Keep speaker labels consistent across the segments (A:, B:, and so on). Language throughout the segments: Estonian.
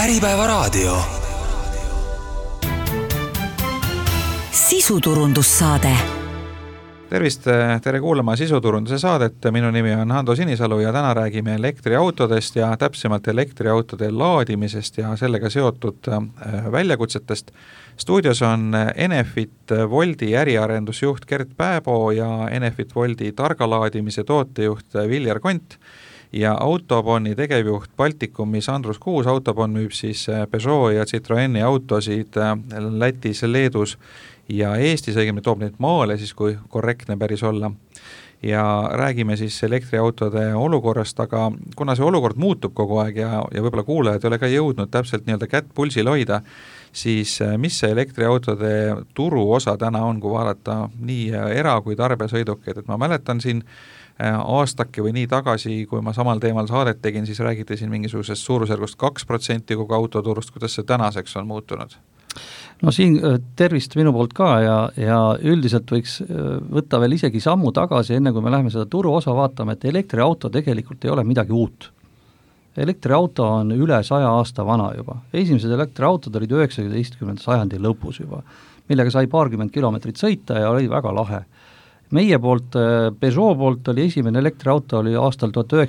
A: Äripäevaraadio.
B: Sisuturundussaade.
C: Tervist, tere kuulama sisuturunduse saadet. Minu nimi on Hando Sinisalu ja täna räägime elektriautodest ja täpsemalt elektriautode laadimisest ja sellega seotud väljakutsetest. Stuudios on Enefit Woldi äriarendusjuht Gert Pääbo ja Enefit Woldi targalaadimise tootejuht Viljar Kont ja Autoboni tegevjuht Baltikumis Andrus Kuus. Autobon müüb siis Peugeot ja Citroeni autosid Lätis, Leedus ja Eestis, õigemini toob neid maale siis, kui korrektne päris olla. Ja räägime siis elektriautode olukorrast, aga kuna see olukord muutub kogu aeg ja võib-olla kuulajad ei ole ka jõudnud täpselt nii-öelda kätt pulsil hoida, siis mis see elektriautode turu osa täna on, kui vaadata nii era- kui tarbesõidukeid, et ma mäletan siin aastake või nii tagasi, kui ma samal teemal saadet tegin, siis räägiti siin mingisugusest suurusjärgust 2% kogu autoturust, kuidas see tänaseks on muutunud?
D: No siin tervist minu poolt ka ja üldiselt võiks võtta veel isegi sammu tagasi, enne kui me läheme seda turu osa vaatama, et elektriauto tegelikult ei ole midagi uut. Elektriauto on üle 100 aasta vana juba. Esimesed elektriautod olid 19. sajandi lõpus juba, millega sai paarkümmend kilomeetrit sõita ja oli väga lahe. Meie poolt, Peugeot poolt oli esimene elektriauto oli aastal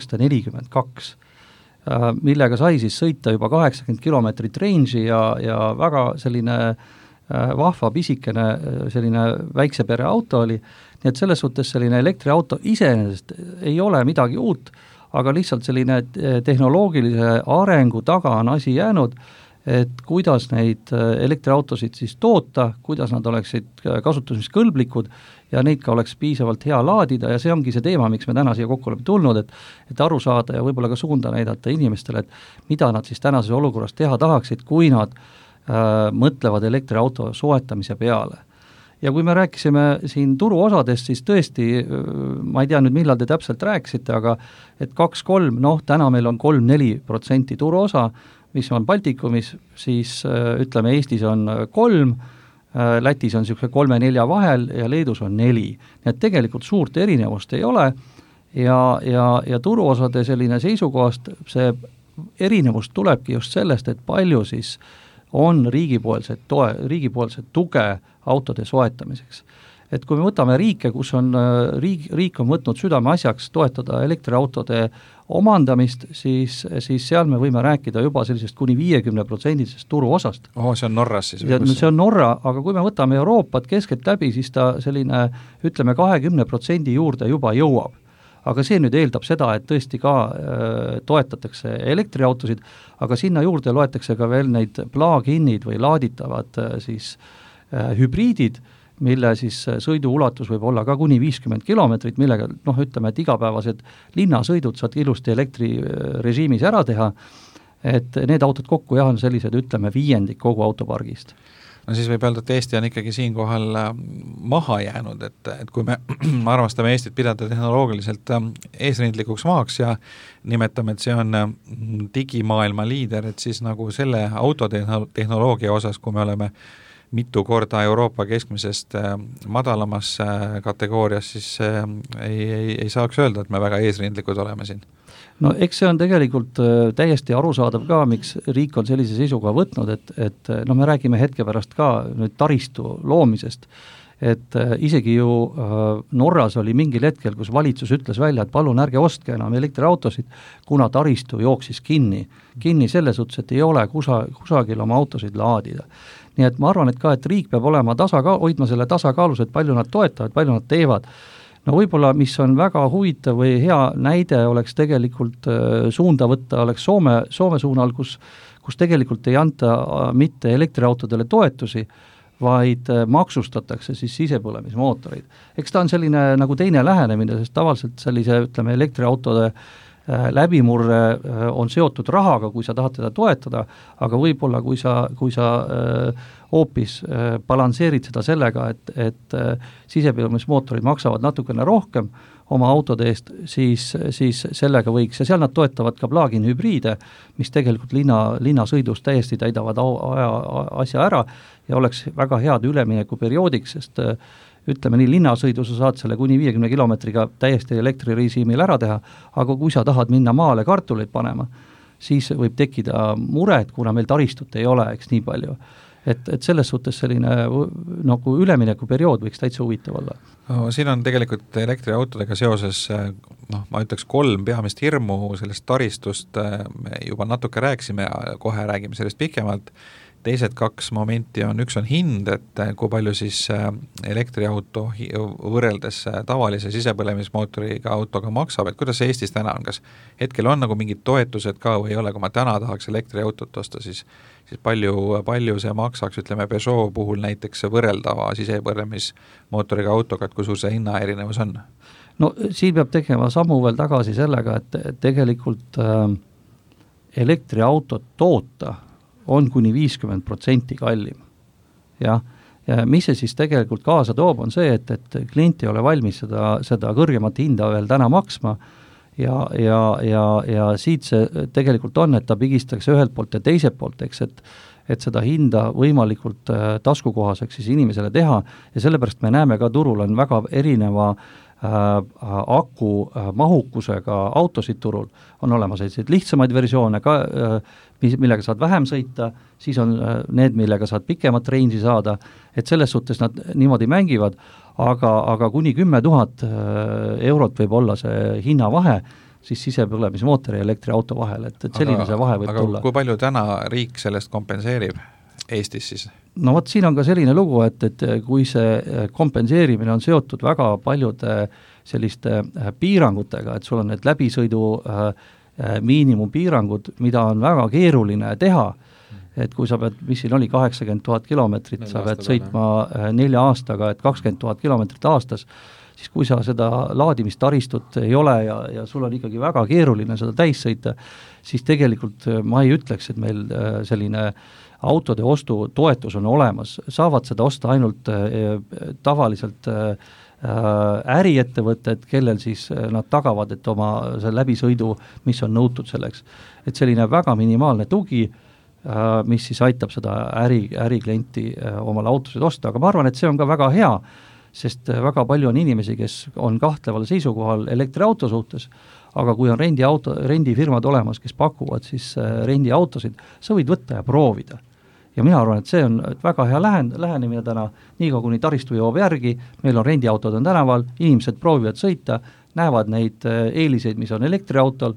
D: 1942, millega sai siis sõita juba 80 kilomeetrit range'i ja väga selline vahva pisikene selline väikse pere auto oli, nii et selles suhtes selline elektriauto iseenesest ei ole midagi uut, aga lihtsalt selline tehnoloogilise arengu taga on asi jäänud, et kuidas neid elektriautosid siis toota, kuidas nad oleksid kasutusmiskõlblikud ja neid ka oleks piisavalt hea laadida ja see ongi see teema, miks me täna siia kokku oleme tulnud, et aru saada ja võib-olla ka suunda näidata inimestele, et mida nad siis tänases olukorras teha tahaksid, kui nad mõtlevad elektriauto soetamise peale. Ja kui me rääkisime siin turuosadest, siis tõesti, ma ei tea nüüd millal te täpselt rääkisite, aga et 2-3, täna meil on 3-4% turuosa, mis on Baltikumis, siis ütleme Eestis on 3%, Lätis on niisugune 3-4 vahel ja Leedus on 4. Nii et tegelikult suurt erinevust ei ole ja turuosade selline seisukohast see erinevus tulebki just sellest, et palju siis on riigipoolset tuge autode soetamiseks. Et kui me võtame riike, kus on riik on võtnud südame asjaks toetada elektriautode omandamist, siis seal me võime rääkida juba sellisest kuni 50% turuosast.
C: See on Norras siis?
D: See on Norra, aga kui me võtame Euroopat keskelt läbi, siis ta selline, ütleme 20% juurde juba jõuab. Aga see nüüd eeldab seda, et tõesti ka toetatakse elektriautosid, aga sinna juurde loetakse ka veel neid plug-inid või laaditavad siis hübriidid, mille siis sõidu ulatus võib olla ka kuni 50 kilomeetrit, millega ütleme, et igapäevased linnasõidud saad ilusti elektrirežiimis ära teha, et need autod kokku on sellised, ütleme, 5% kogu autopargist.
C: No siis võib öelda, et Eesti on ikkagi siinkohal maha jäänud, et kui me armastame Eestit pidada tehnoloogiliselt eesrindlikuks maaks ja nimetame, et see on digimaailma liider, et siis nagu selle autotehnoloogia osas, kui me oleme mitu korda Euroopa keskmisest madalamas kategoorias, siis ei saaks öelda, et me väga eesrindlikud oleme siin.
D: No eks see on tegelikult täiesti arusaadav ka, miks riik on sellise seisuga võtnud, et me räägime hetke pärast ka nüüd taristu loomisest, et isegi ju Norras oli mingil hetkel, kus valitsus ütles välja, et palun ärge ostke enam elektriautosid, kuna taristu jooksis kinni selles suhtes, et ei ole kusagil oma autosid laadida. Nii et ma arvan, et ka, et riik peab olema hoidma selle tasakaalus, et palju nad toetavad, palju nad teevad. No võib-olla, mis on väga huvitav või hea näide oleks tegelikult suunda võtta, oleks Soome suunal, kus tegelikult ei anta mitte elektriautodele toetusi, vaid maksustatakse siis sisepõlemismootoreid. Eks ta on selline nagu teine lähenemine, sest tavaliselt sellise, ütleme, elektriautode läbimurre on seotud rahaga, kui sa tahad teda toetada, aga võib-olla kui sa hoopis balansseerid seda sellega, et sisepõlemismootorid maksavad natukene rohkem oma autode eest, siis sellega võiks, ja seal nad toetavad ka plug-in hübriide, mis tegelikult linnasõidus täiesti täidavad asja ära ja oleks väga head üleminekuperioodiks, sest ütleme nii, linnasõidu sa saad selle kuni 50 kilomeetriga täiesti elektrirežiimil ära teha, aga kui sa tahad minna maale kartuleid panema, siis võib tekkida mured, kuna meil taristut ei ole, eks nii palju. Et selles suhtes selline nagu üleminekuperiood võiks täitsa huvitav olla.
C: No, siin on tegelikult elektriautodega seoses, ma ütleks 3 peamist hirmu sellest taristust, me juba natuke rääkisime ja kohe räägime sellest pikemalt. Teised 2 momenti on, üks on hind, et kui palju siis elektriauto võrreldes tavalise sisepõlemismootoriga autoga maksab, et kuidas see Eestis täna on, kas hetkel on nagu mingid toetused ka või ei ole, kui ma täna tahaks elektriautot osta, siis palju see maksaks, ütleme Peugeot puhul näiteks võrreldava sisepõlemismootoriga autoga, et kui suur see hinna erinevus on?
D: No siin peab tegema sammu veel tagasi sellega, et tegelikult elektriautot toota on kuni 50% kallim. Ja mis see siis tegelikult kaasa toob, on see, et klient ei ole valmis seda kõrgemat hinda veel täna maksma ja siit see tegelikult on, et ta pigistatakse ühelt poolt ja teiselt poolt, eks, et seda hinda võimalikult taskukohaseks siis inimesele teha ja sellepärast me näeme ka turul on väga erineva aku mahukusega autosid turul, on olemas selliseid lihtsamaid versioone ka, millega saad vähem sõita, siis on need, millega saad pikemat range'i saada, et selles suhtes nad niimoodi mängivad, aga kuni 10 000 eurot võib olla see hinnavahe, siis sisepõlemismootori ja elektriauto vahel, et selline see vahe võib tulla.
C: Kui palju täna riik sellest kompenseerib Eestis siis?
D: No vot, siin on ka selline lugu, et kui see kompenseerimine on seotud väga paljude selliste piirangutega, et sul on need läbisõidu miinimumpiirangud, mida on väga keeruline teha, et kui sa pead, mis siin oli, 80 000 kilomeetrit, sa pead sõitma 4 aastaga, et 20 000 kilomeetrit aastas, siis kui sa seda laadimistaristut ei ole ja sul on ikkagi väga keeruline seda täis sõita, siis tegelikult ma ei ütleks, et meil selline autode ostu toetus on olemas, saavad seda osta ainult tavaliselt äriettevõtted, kellel siis nad tagavad, et oma see läbisõidu, mis on nõutud selleks. Et selline väga minimaalne tugi, mis siis aitab seda äriklienti omale autosid osta, aga ma arvan, et see on ka väga hea, sest väga palju on inimesi, kes on kahtleval seisukohal elektriauto suhtes, aga kui on rendifirmad olemas, kes pakuvad siis rendiautosid, sa võid võtta ja proovida. Ja mina arvan, et see on väga hea lähenemine täna, nii kuni taristu joob järgi, meil on rendiautod on tänaval, inimesed proovivad sõita, näevad neid eeliseid, mis on elektriautol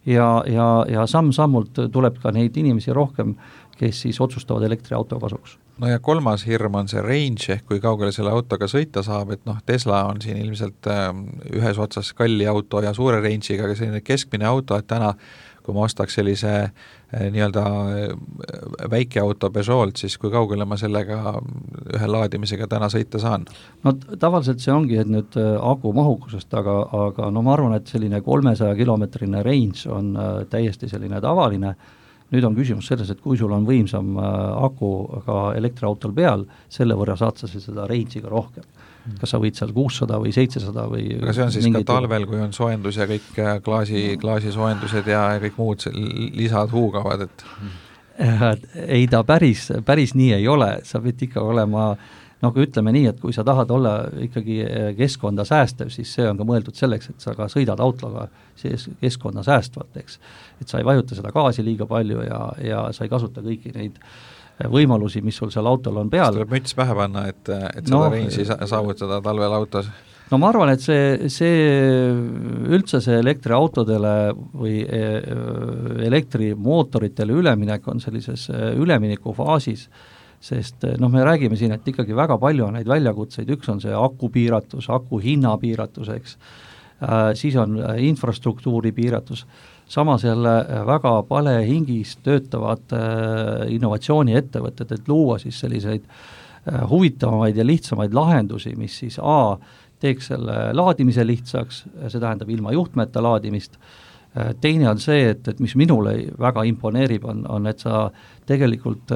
D: ja samm-sammult tuleb ka neid inimesi rohkem, kes siis otsustavad elektriauto kasuks.
C: No ja 3. hirm on see range, ehk kui kaugele selle autoga sõita saab, et Tesla on siin ilmselt ühes otsas kalli auto ja suure range'iga, aga selline keskmine auto, et täna kui ma ostaks sellise nii-öelda väike auto Peugeot, siis kui kaugele ma sellega ühe laadimisega täna sõita saan?
D: No tavaliselt see ongi, et nüüd aku mahukusest, aga no ma arvan, et selline 300 kilomeetrine range on täiesti selline tavaline. Nüüd on küsimus selles, et kui sul on võimsam aku ka elektriautol peal, selle võrra saad sa seda range'iga rohkem. Kas sa võid seal 600 või 700 või... Aga
C: see on siis ka talvel, kui on soojendus ja kõik klaasisoojendused ja kõik muud lisad huugavad, et...
D: Ei, ta päris nii ei ole, sa pead ikka olema, kui ütleme nii, et kui sa tahad olla ikkagi keskkonda säästev, siis see on ka mõeldud selleks, et sa ka sõidad autoga keskkonda säästvalt, eks. Et sa ei vajuta seda gaasi liiga palju ja sa ei kasuta kõiki neid võimalusi, mis sul seal autol on peal.
C: Tuleb müts pähe panna, et seda range'i saavutada talvel autos.
D: No ma arvan, et see üldse see elektriautodele või elektrimootoritele üleminek on sellises üleminekufaasis, sest me räägime siin, et ikkagi väga palju on neid väljakutseid, üks on see aku piiratus, aku hinna piiratus, eks, siis on infrastruktuuri piiratus, samas jälle väga palehingis töötavad innovatsiooniettevõtted, et luua siis selliseid huvitavamaid ja lihtsamaid lahendusi, mis siis teeks selle laadimise lihtsaks, see tähendab ilma juhtmeta laadimist. Teine on see, et mis minule väga imponeerib, on et sa tegelikult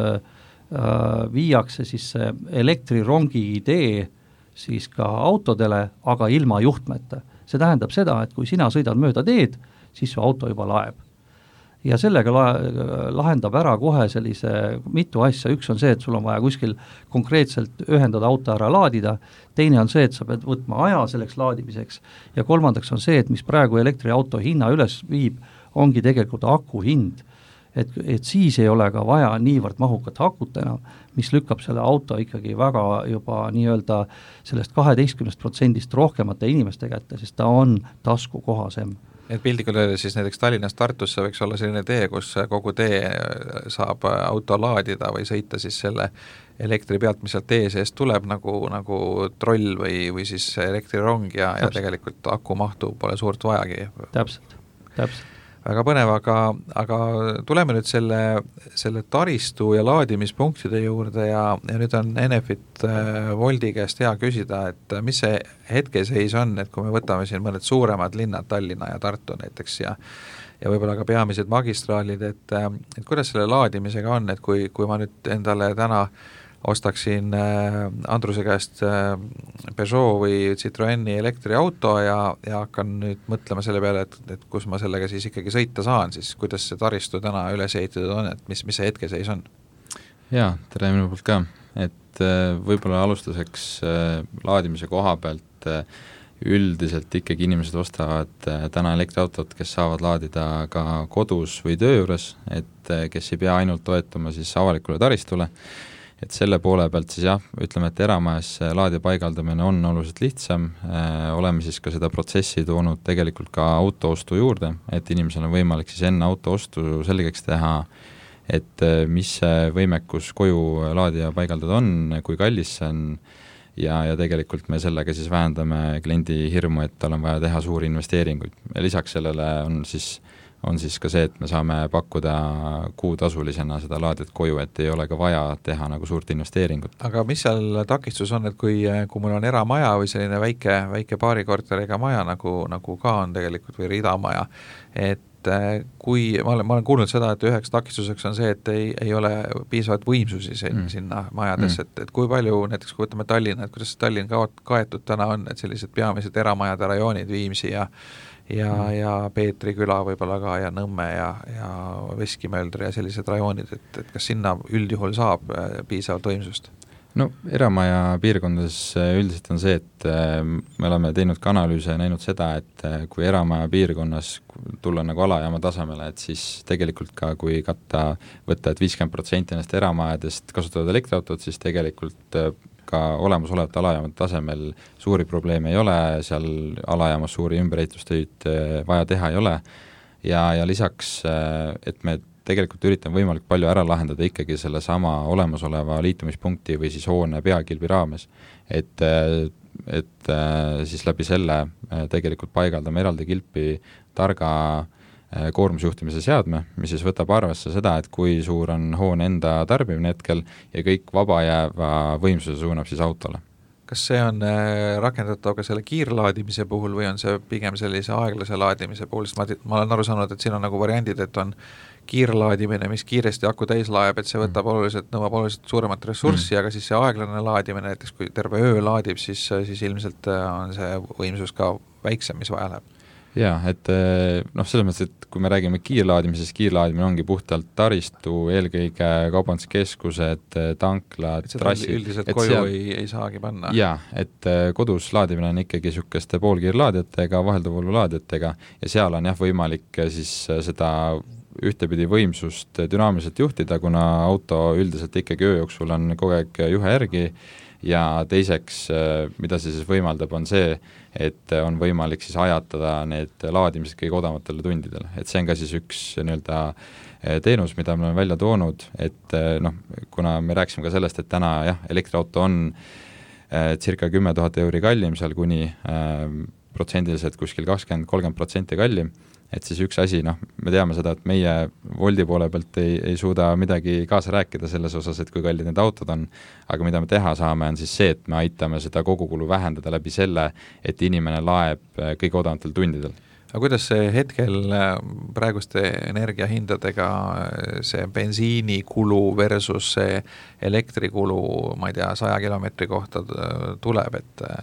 D: viiakse siis elektrirongi idee siis ka autodele, aga ilma juhtmeta. See tähendab seda, et kui sina sõidad mööda teed, siis su auto juba laeb. Ja sellega lahendab ära kohe sellise mitu asja, üks on see, et sul on vaja kuskil konkreetselt ühendada auto ära laadida, teine on see, et sa pead võtma aja selleks laadimiseks ja kolmandaks on see, et mis praegu elektriauto hinna üles viib, ongi tegelikult aku hind. Et siis ei ole ka vaja niivõrd mahukat akut enam, mis lükkab selle auto ikkagi väga juba nii-öelda sellest 12% rohkemate inimeste kätte, sest ta on taskukohasem.
C: Et pildikult öeldes siis näiteks Tallinnast Tartusse võiks olla selline tee, kus kogu tee saab auto laadida või sõita siis selle elektri pealt, mis sealt tee seest tuleb nagu troll või siis elektrirong ja tegelikult aku mahtu pole suurt vajagi.
D: Täpselt.
C: Väga põnev, aga tuleme nüüd selle taristu ja laadimispunktide juurde ja nüüd on Enefit Woldi käest hea küsida, et mis see hetkeseis on, et kui me võtame siin mõned suuremad linnad, Tallinna ja Tartu näiteks ja võib-olla ka peamised magistraalid, et kuidas selle laadimisega on, et kui ma nüüd endale täna ostaksin Andruse käest Peugeot või Citroeni elektriauto ja hakkan nüüd mõtlema selle peale, et kus ma sellega siis ikkagi sõita saan, siis kuidas see taristu täna üles ehitatud on, et mis see hetkeseis on?
A: Jaa, tere minu poolt ka, et võib-olla alustuseks laadimise koha pealt üldiselt ikkagi inimesed ostavad täna elektriautot, kes saavad laadida ka kodus või töö juures, et kes ei pea ainult toetuma siis avalikule taristule. Et selle poole pealt siis jah, ütleme, et eramajas laadi paigaldamine on oluliselt lihtsam, oleme siis ka seda protsessi toonud tegelikult ka auto ostu juurde, et inimesel on võimalik siis enne auto ostu selgeks teha, et mis see võimekus koju laadija paigaldada on, kui kallis see on ja tegelikult me sellega siis vähendame kliendi hirmu, et tal on vaja teha suuri investeeringuid. Ja lisaks sellele on siis ka see, et me saame pakkuda kuutasulisena seda laadijat koju, et ei ole ka vaja teha nagu suurt investeeringut.
C: Aga mis seal takistus on, et kui mul on eramaja või selline väike paarikorteriga maja, nagu ka on tegelikult või ridamaja, et kui ma olen kuulnud seda, et üheks takistuseks on see, et ei ole piisavalt võimsusi sinna majadesse, et kui palju, näiteks kui võtame Tallinna, et kuidas Tallinn kaetud täna on, et sellised peamised eramajade rajoonid, Viimsi ja Peetri küla võib-olla ka ja Nõmme ja Veskimöldri ja sellised rajoonid, et kas sinna üldjuhul saab piisavalt võimsust?
A: No eramaja piirkondades üldiselt on see, et me oleme teinud ka analüüse ja näinud seda, et kui eramaja piirkonnas tulla nagu alajaama tasemele, et siis tegelikult ka kui võtta, et 50% nendest eramajadest kasutavad elektriautot, siis tegelikult ka olemasolevate alajaamade tasemel suuri probleeme ei ole, seal alajaamas suuri ümberehitusteid vaja teha ei ole ja lisaks, et me tegelikult üritame võimalik palju ära lahendada ikkagi selle sama olemasoleva liitumispunkti või siis hoone peakilbi raames, et siis läbi selle tegelikult paigaldame eraldi kilpi targa koormusjuhtimise seadme, mis siis võtab arvesse seda, et kui suur on hoone enda tarbimine hetkel ja kõik vaba jääva võimsuse suunab siis autole.
C: Kas see on rakendatav ka selle kiirlaadimise puhul või on see pigem sellise aeglase laadimise puhul, sest ma olen aru saanud, et siin on nagu variandid, et on kiirlaadimine, mis kiiresti aku täis laeb, et see nõuab oluliselt suuremat ressurssi, aga siis see aeglane laadimine, näiteks kui terve öö laadib, siis ilmselt on see võimsus ka väiksem, mis vaja läheb.
A: Jaa, et selles mõttes, et kui me räägime kiirlaadimisest, kiirlaadimine ongi puhtalt taristu, eelkõige kaubanduskeskused, tanklad, trassid.
C: Üldiselt koju ei saagi panna.
A: Jaa, et kodus laadimine on ikkagi niisugeste poolkiirlaadijatega, vahelduvvoolulaadijatega ja seal on võimalik siis seda ühtepidi võimsust dünaamiliselt juhtida, kuna auto üldiselt ikkagi öö jooksul on kogu aeg juhe järgi ja teiseks, mida see siis võimaldab, on see, et on võimalik siis ajatada need laadimised kõige odavamatele tundidele. Et see on ka siis üks nii-öelda teenus, mida me oleme välja toonud, et kuna me rääkisime ka sellest, et täna elektriauto on circa 10 000 euri kallim, seal kuni protsendiliselt kuskil 20-30% kallim, et siis üks asi, me teame seda, et meie Woldi poole pealt ei suuda midagi kaasa rääkida selles osas, et kui kallid need autod on, aga mida me teha saame, on siis see, et me aitame seda kogukulu vähendada läbi selle, et inimene laeb kõige odavatel tundidel.
C: Aga kuidas see hetkel praeguste energiahindadega see bensiinikulu versus see elektrikulu, ma ei tea, 100 kilomeetri kohta tuleb,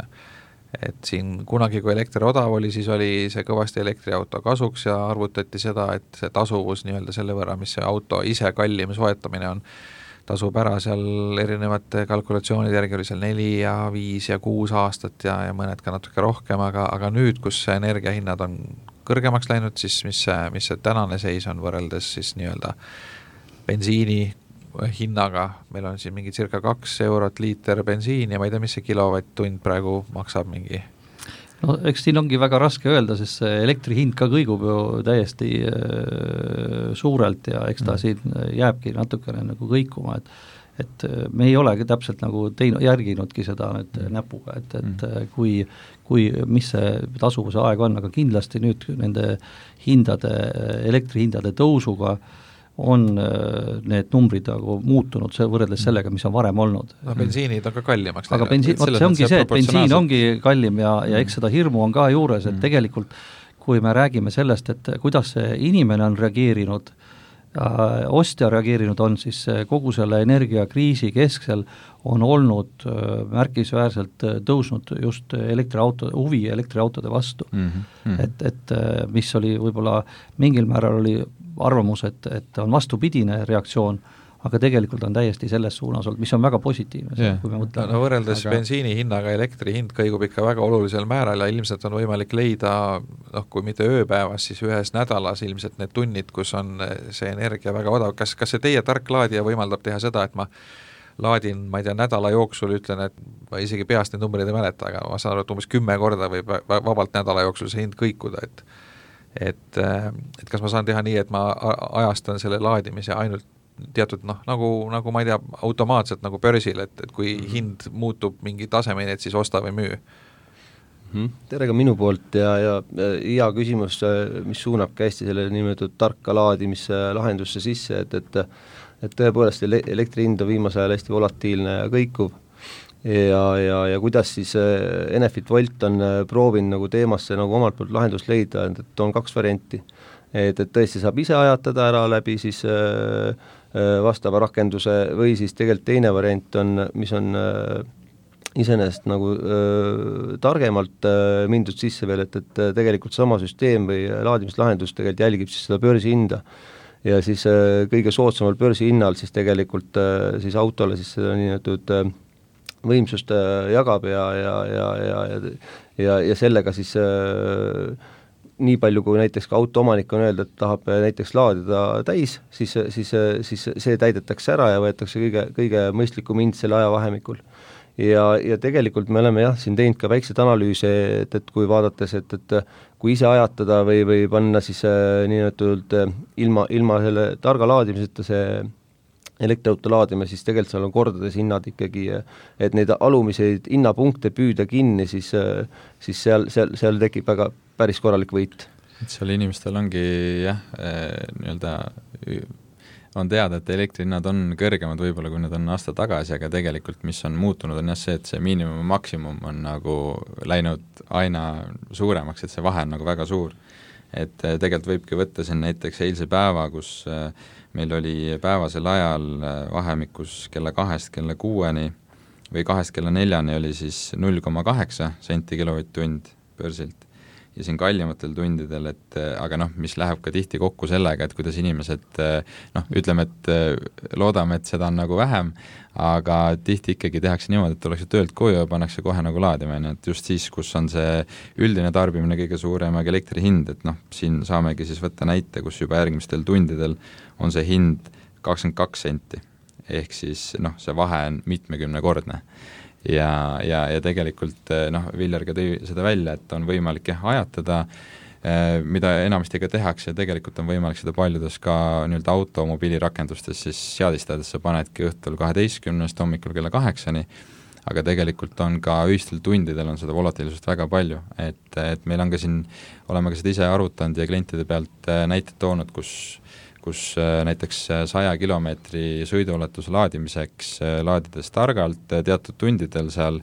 C: et siin kunagi, kui elekter odav oli, siis oli see kõvasti elektriauto kasuks ja arvutati seda, et see tasuvus nii-öelda selle võrra, mis see auto ise kallim soetamine on, tasub ära seal erinevate kalkulatsioonide järgi oli seal 4 ja 5 ja 6 aastat ja mõned ka natuke rohkem, aga nüüd, kus energiahinnad on kõrgemaks läinud, siis mis see tänane seis on võrreldes siis nii-öelda bensiini hinnaga, meil on siin mingi circa 2 eurot liiter bensiin ja ma ei tea, mis see kilovatt-tund praegu maksab mingi.
D: No eks siin ongi väga raske öelda, sest see elektri hind ka kõigub ju täiesti suurelt ja eks ta siin jääbki natukene nagu kõikuma, et me ei olegi täpselt nagu järginudki seda nüüd näpuga, et kui mis see tasuvuse aeg on, aga kindlasti nüüd nende elektrihindade tõusuga on need numbrid nagu muutunud võrreldes sellega, mis on varem olnud.
C: No bensiinid on ka kallimaks.
D: Aga see ongi see, et bensiin ongi kallim ja eks seda hirmu on ka juures, et tegelikult kui me räägime sellest, et kuidas see inimene on reageerinud, ostja reageerinud on, siis kogu selle energiakriisi kesksel on olnud märkisväärselt tõusnud just huvi elektriautode vastu. Et mis oli võib-olla mingil määral oli arvamus, et on vastupidine reaktsioon, aga tegelikult on täiesti selles suunas olnud, mis on väga positiivne, kui me mõtleme.
C: No võrreldes bensiini hinnaga elektri hind kõigub ikka väga olulisel määral ja ilmselt on võimalik leida, kui mitte ööpäevas, siis ühes nädalas ilmselt need tunnid, kus on see energia väga odav. Kas see teie tark laadija võimaldab teha seda, et ma laadin, ma ei tea, nädala jooksul ütlen, et ma isegi peast neid numbreid ei mäleta, aga ma saan aru, et umbes 10 korda võib vabalt nädala jooksul see hind kõikuda, et kas ma saan teha nii, et ma ajastan selle laadimise ainult teatud, nagu ma ei tea, automaatselt nagu börsil, et kui hind muutub mingi tasemeni, et siis osta või müü.
B: Tere ka minu poolt ja hea küsimus, mis suunab ka hästi selle nimetatud tarka laadimise lahendusse sisse, et tõepoolest elektri hind on viimase ajal hästi volatiilne ja kõikuv ja kuidas siis Enefit Volt on proovinud nagu teemasse nagu omalt poolt lahendust leida, et on 2 varianti. Et tõesti saab ise ajatada ära läbi siis vastava rakenduse või siis tegelikult teine variant on, mis on iseenesest nagu targemalt mindud sisse veel, et tegelikult sama süsteem või laadimislahendus tegelikult jälgib siis seda börsihinda ja siis kõige soodsamal börsihinnal siis tegelikult siis autole siis seda nii-öelda võimsust jagab ja sellega siis nii palju, kui näiteks ka autoomanik on öelda, et tahab näiteks laadida täis, siis see täidetakse ära ja võetakse kõige mõistlikum hind selle ajavahemikul. Ja tegelikult me oleme siin teinud ka väikseid analüüse, et kui vaadates, et kui ise ajatada või panna siis nii-öelda ilma selle targa laadimiseta see elektriauto laadime, siis tegelikult seal on kordades hinnad ikkagi, et neid alumiseid hinnapunkte püüda kinni, siis seal tekib päris korralik võit.
A: Seal inimestel ongi nii-öelda on teada, et elektrihinnad on kõrgemad võib-olla, kui need on aasta tagasi, aga tegelikult mis on muutunud, on see, et see miinimum ja maksimum on nagu läinud aina suuremaks, et see vahe on nagu väga suur. Et tegelikult võibki võtta siin näiteks eilse päeva, kus meil oli päevasel ajal vahemikus kella 2 kella 6 või 2 kella 4 oli siis 0,8 senti kilovatt-tund börsilt ja siin kallimatel tundidel, et aga mis läheb ka tihti kokku sellega, et kuidas inimesed ütleme, et loodame, et seda on nagu vähem, aga tihti ikkagi tehakse niimoodi, et ollakse töölt koju ja pannakse kohe nagu laadima, et just siis, kus on see üldine tarbimine kõige suurem ja elektri hind, et siin saamegi siis võtta näite, kus juba järgmistel tundidel on see hind 22 senti, ehk siis see vahe on mitmekümnekordne. Ja tegelikult Viljar ka tõi seda välja, et on võimalik ajatada, mida enamasti ka tehakse ja tegelikult on võimalik seda paljudes ka nii-öelda automobiilirakendustes siis seadistades, sa panedki õhtul 12 hommikul kella 8-ni, aga tegelikult on ka öistel tundidel on seda volatiilsust väga palju, et meil on ka siin, oleme ka seda ise arutanud ja klientide pealt näited toonud, kus näiteks 100 kilomeetri sõiduulatuse laadimiseks laadides targalt teatud tundidel seal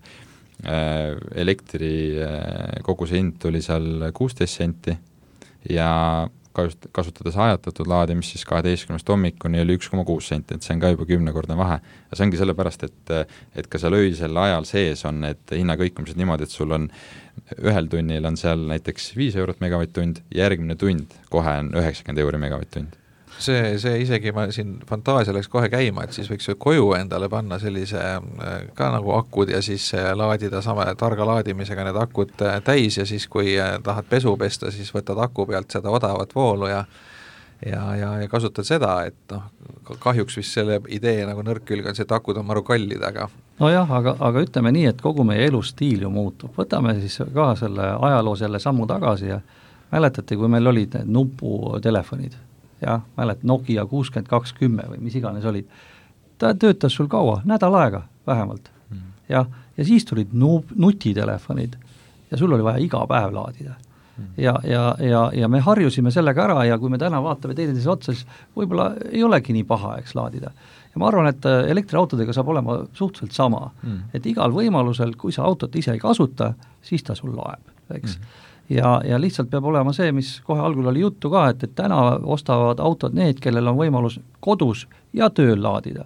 A: elektri koguse hind tuli seal 16 senti ja kasutades ajatatud laadimist siis 12 hommikuni oli 1,6 senti, et see on ka juba 10-kordne vahe. Ja see ongi sellepärast, et ka seal öisel ajal sees on need hinnakõikumised niimoodi, et sul on ühel tunnil on seal näiteks 5 eurot megavatt-tund ja järgmine tund kohe on 90 euri megavatt-tund.
C: see isegi ma siin fantaasia läks kohe käima, et siis võiks ju koju endale panna sellise ka nagu akud ja siis laadida sama targa laadimisega need akud täis ja siis kui tahad pesu pesta, siis võtad aku pealt seda odavat voolu ja kasutad seda, et kahjuks vist selle idee nagu nõrk külg on see, et akud on maru kallid, aga
D: nojah, aga ütleme nii, et kogu meie elustiil ju muutub, võtame siis ka selle ajaloo selle sammu tagasi ja mäletate, kui meil olid need nuputelefonid, jah, Nokia 6210 või mis iganes olid, ta töötas sul kaua, nädal aega vähemalt, ja siis tulid nutitelefonid ja sul oli vaja iga päev laadida. Ja me harjusime sellega ära ja kui me täna vaatame teineteise otsa, siis võib-olla ei olegi nii paha, eks laadida. Ja ma arvan, et elektriautodega saab olema suhteliselt sama, et igal võimalusel, kui sa autot ise ei kasuta, siis ta sul laeb, eks. Ja lihtsalt peab olema see, mis kohe algul oli juttu ka, et täna ostavad autod need, kellel on võimalus kodus ja tööl laadida.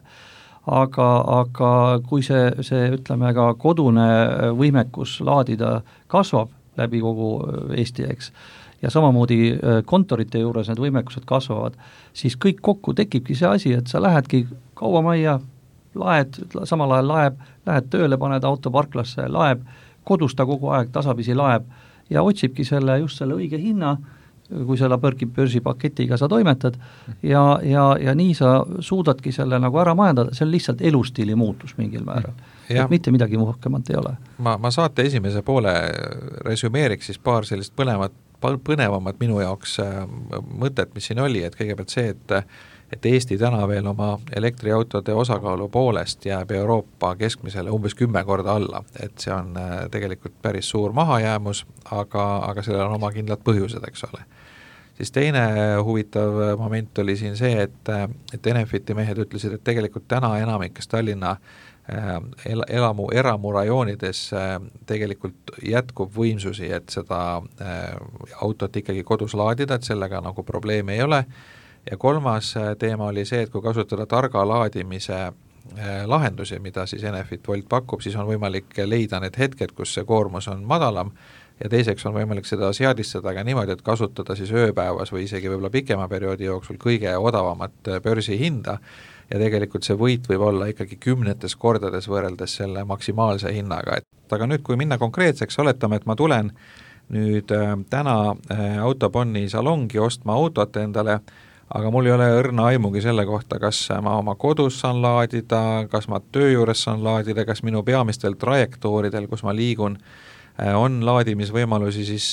D: Aga kui see ütleme ka kodune võimekus laadida kasvab läbi kogu Eesti, eks, ja samamoodi kontorite juures need võimekused kasvavad, siis kõik kokku tekibki see asi, et sa lähedki kauamajja, samal ajal lähed tööle, paned auto parklasse, laeb, kodus ta kogu aeg tasapisi laeb ja otsibki just selle õige hinna, kui selle börsipaketiga sa toimetad ja nii sa suudadki selle nagu ära majandada, see on lihtsalt elustiili muutus mingil määral. Et mitte midagi muhkemat ei ole.
C: Ma saate esimese poole resümeeriks siis paar sellist põnevamat minu jaoks mõtet, mis siin oli, et kõigepealt see, et Eesti täna veel oma elektriautode osakaalu poolest jääb Euroopa keskmisele umbes 10 korda alla, et see on tegelikult päris suur mahajäämus, aga sellel on oma kindlad põhjused, eks ole. Siis teine huvitav moment oli siin see, et Enefiti mehed ütlesid, et tegelikult täna enamikes Tallinna eramurajoonides tegelikult jätkub võimsusi, et seda autot ikkagi kodus laadida, et sellega nagu probleemi ei ole. Ja kolmas teema oli see, et kui kasutada targa laadimise lahendusi, mida siis Enefit Volt pakub, siis on võimalik leida need hetked, kus see koormus on madalam ja teiseks on võimalik seda seadistada ka niimoodi, et kasutada siis ööpäevas või isegi võib-olla pikema perioodi jooksul kõige odavamat börsihinda ja tegelikult see võit võib olla ikkagi 10 kordades võrreldes selle maksimaalse hinnaga. Aga nüüd, kui minna konkreetseks, oletame, et ma tulen nüüd täna Autobonni salongi ostma autot endale, aga mul ei ole õrna aimugi selle kohta, kas ma oma kodus saan laadida, kas ma töö juures saan laadida, kas minu peamistel trajektooridel, kus ma liigun, on laadimisvõimalusi, siis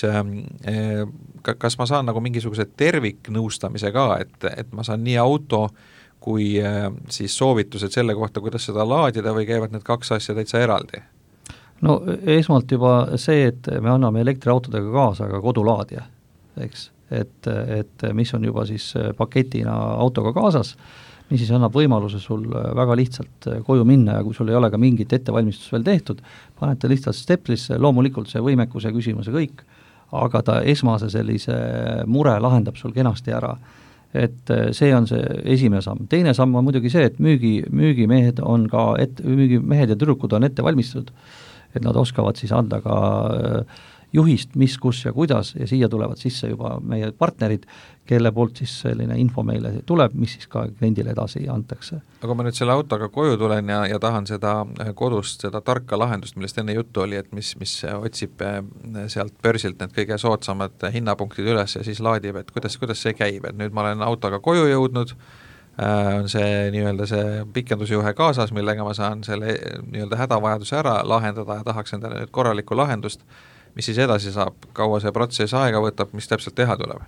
C: kas ma saan nagu mingisuguse terviknõustamise ka, et ma saan nii auto kui siis soovitused selle kohta, kuidas seda laadida või käivad need kaks asja täitsa eraldi?
D: No esmalt juba see, et me anname elektriautodega kaasa ka kodulaadija, eks, et mis on juba siis paketina autoga kaasas, mis siis annab võimaluse sul väga lihtsalt koju minna ja kui sul ei ole ka mingit ettevalmistust veel tehtud, panete lihtsalt steplisse, loomulikult see võimekuse küsimuse kõik, aga ta esmase sellise mure lahendab sul kenasti ära. Et see on see esimene samm. Teine samm on muidugi see, et müügimehed ja tüdrukud on ette valmistatud, et nad oskavad siis anda ka juhist, mis, kus ja kuidas ja siia tulevad sisse juba meie partnerid, kelle poolt siis selline info meile tuleb, mis siis ka kliendile edasi antakse.
C: Aga ma nüüd selle autoga koju tulen ja tahan seda kodust, seda tarka lahendust, millest enne juttu oli, et mis otsib sealt börsilt need kõige soodsamad hinnapunktid üles ja siis laadib, et kuidas see käib, et nüüd ma olen autoga koju jõudnud, on see nii-öelda see pikendusjuhe kaasas, millega ma saan selle nii-öelda hädavajaduse ära lahendada ja tahaks endale nüüd korralikku lahendust, mis siis edasi saab, kaua see protsess aega võtab, mis täpselt teha tuleb?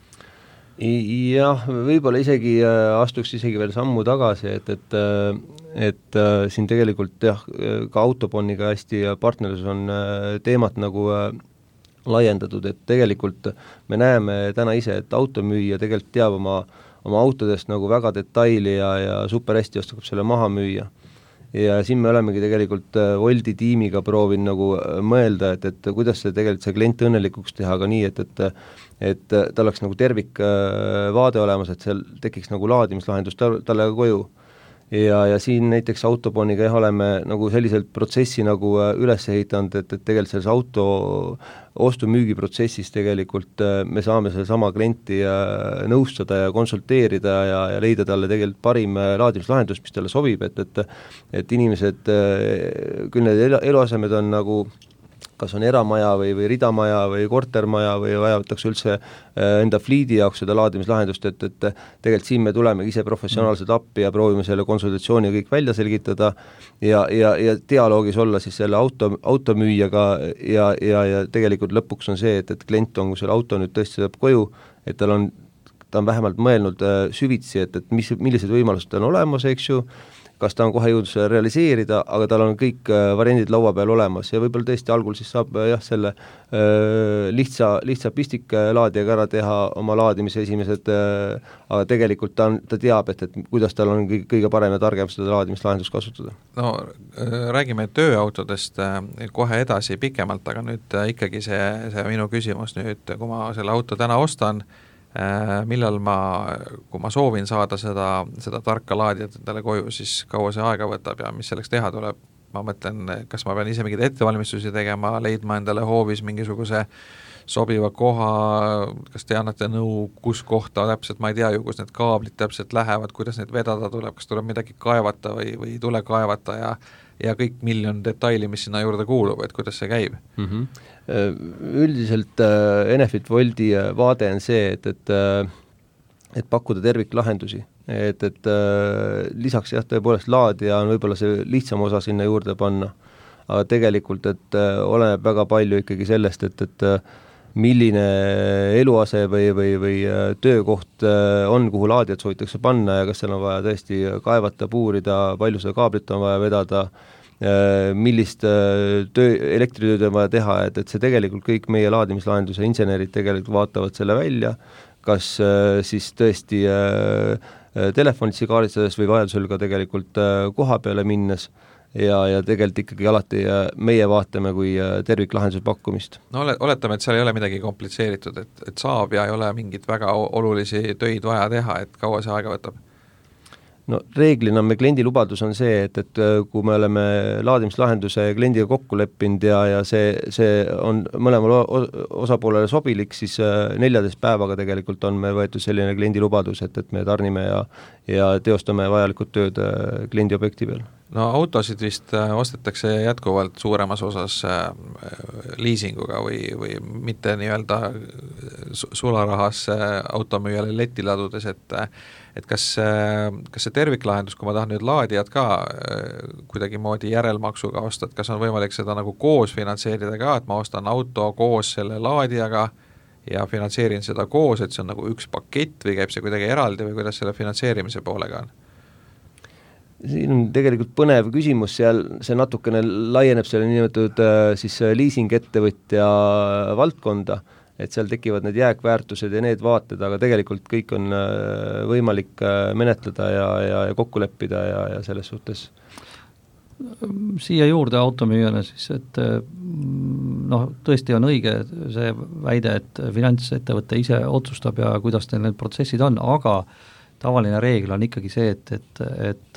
B: Jah, võib-olla isegi astuks isegi veel sammu tagasi, et siin tegelikult ka Autobonniga hästi partnerlus on teemat nagu laiendatud, et tegelikult me näeme täna ise, et automüüja tegelikult teab oma autodest nagu väga detaili ja super hästi oskab selle maha müüa. Ja siin me olemegi tegelikult Woldi tiimiga proovinud nagu mõelda, et kuidas see tegelikult see klient õnnelikuks teha ka nii, et tal oleks nagu tervikvaade olemas, et seal tekiks nagu laadimislahendus talle koju. ja siin näiteks Autoboniga oleme nagu selliselt protsessi nagu üles ehitanud, et tegelikult selles auto ostu-müügiprotsessis tegelikult me saame sellesama klienti nõustada ja konsulteerida ja leida talle tegelikult parim laadimislahendus, mis talle sobib, et inimesed, küll need eluasemed on nagu kas on eramaja või ridamaja või kortermaja või vajatakse üldse enda fliidi jaoks seda laadimislahendust, et tegelikult siin me tuleme ise professionaalselt appi ja proovime selle konsultatsiooni kõik välja selgitada ja dialoogis olla siis selle automüüjaga ja tegelikult lõpuks on see, et klient on, kui selle auto nüüd tõesti saab koju, et ta on vähemalt mõelnud süvitsi, et millised võimalused on olemas, eks ju, kas ta on kohe jõudnud selle realiseerida, aga tal on kõik variandid laua peal olemas ja võib-olla tõesti algul siis saab selle lihtsa pistiklaadijaga ära teha oma laadimise esimesed, aga tegelikult ta teab, et kuidas tal on kõige parem ja targem seda laadimislahendust kasutada.
C: No räägime tööautodest kohe edasi pikemalt, aga nüüd ikkagi see minu küsimus nüüd, kui ma selle auto täna ostan, kui ma soovin saada seda tarka laadijat endale koju, siis kaua see aega võtab ja mis selleks teha tuleb, ma mõtlen, kas ma pean ise mingeid ettevalmistusi tegema, leidma endale hoovis mingisuguse sobiva koha, kas te annate nõu, kus kohta täpselt, ma ei tea ju, kus need kaablid täpselt lähevad, kuidas neid vedada tuleb, kas tuleb midagi kaevata või ei tule kaevata ja kõik miljon detaili, mis sinna juurde kuulub, et kuidas see käib?
B: Üldiselt Enefit Woldi vaade on see, et pakkuda terviklahendusi, et lisaks jah, tõepoolest laadija on võib-olla see lihtsam osa sinna juurde panna, aga tegelikult, et oleneb väga palju ikkagi sellest, et milline eluase või töökoht on, kuhu laadijat soovitakse panna ja kas seal on vaja tõesti kaevata, puurida, palju seda kaablit on vaja vedada, millist elektritööd on vaja teha, et see tegelikult kõik meie laadimislahenduse insenerid tegelikult vaatavad selle välja, kas siis tõesti telefonitsi kaardistades või vajadusel ka tegelikult koha peale minnes ja tegelikult ikkagi alati meie vaatame kui terviklahenduse pakkumist.
C: No oletame, et seal ei ole midagi komplitseeritud, et saab ja ei ole mingit väga olulisi töid vaja teha, et kaua see aega võtab?
B: No reeglina me kliendi lubadus on see, et kui me oleme laadimislahenduse kliendiga kokku leppinud ja see on mõlemale osapoolele sobilik, siis 14 päevaga tegelikult on me võetud selline kliendi lubadus, et me tarnime ja teostame vajalikud tööd kliendi objekti peal.
C: No autosid vist ostetakse jätkuvalt suuremas osas liisinguga või mitte nii-öelda sularahas automüüjale leti ladudes, et kas see terviklahendus, kui ma tahan nüüd laadijat ka kuidagi moodi järelmaksuga osta, et kas on võimalik seda nagu koos finantseerida ka, et ma ostan auto koos selle laadijaga ja finantseerin seda koos, et see on nagu üks pakett või käib see kuidagi eraldi või kuidas selle finantseerimise poolega on?
B: Siin on tegelikult põnev küsimus, see natukene laieneb selle nimetatud siis liisingettevõtja valdkonda, et seal tekivad need jääkväärtused ja need vaated, aga tegelikult kõik on võimalik menetleda ja kokku leppida ja selles suhtes.
D: Siia juurde automüüjale siis, et tõesti on õige see väide, et finantsettevõte ise otsustab ja kuidas teil need protsessid on, aga tavaline reegel on ikkagi see, et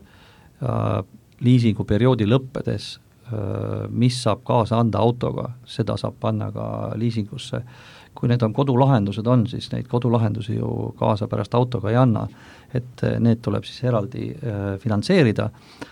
D: liisinguperioodi lõppedes mis saab kaasa anda autoga, seda saab panna ka liisingusse. Kui need on kodulahendused on, siis neid kodulahendusi ju kaasa pärast autoga ei anna, et need tuleb siis eraldi finantseerida,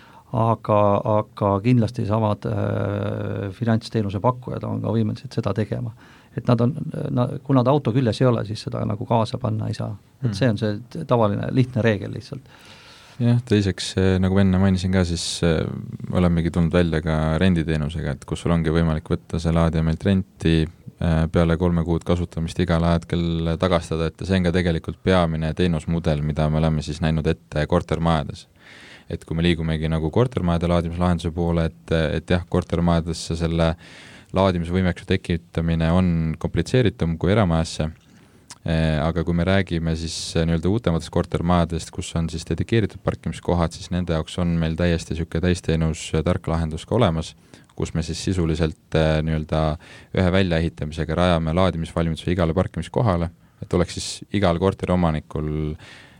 D: aga kindlasti samad finantsteenuse pakkujad on ka võimelised seda tegema. Et kui nad auto küljes ei ole, siis seda nagu kaasa panna ei saa. Et see on see tavaline lihtne reegel lihtsalt.
A: Jah, teiseks, nagu enne mainisin ka, siis olemegi tulnud välja ka renditeenusega, et kus sul ongi võimalik võtta see laadija meilt renti, peale 3 kuud kasutamist igal hetkel tagastada, et see on ka tegelikult peamine teenusmudel, mida me oleme siis näinud ette kortermajades. Et kui me liigumegi nagu kortermajade laadimislahenduse poole, et jah, kortermajadesse selle laadimisvõimekuse tekitamine on komplitseeritum kui eramajasse, aga kui me räägime siis nii-öelda uutematest kortermajadest, kus on siis dedikeeritud parkimiskohad, siis nende jaoks on meil täiesti niisugune täisteenus tark lahendus ka olemas, kus me siis sisuliselt nii-öelda ühe väljaehitamisega rajame laadimisvalmiduse igale parkimiskohale, et oleks siis igal korteriomanikul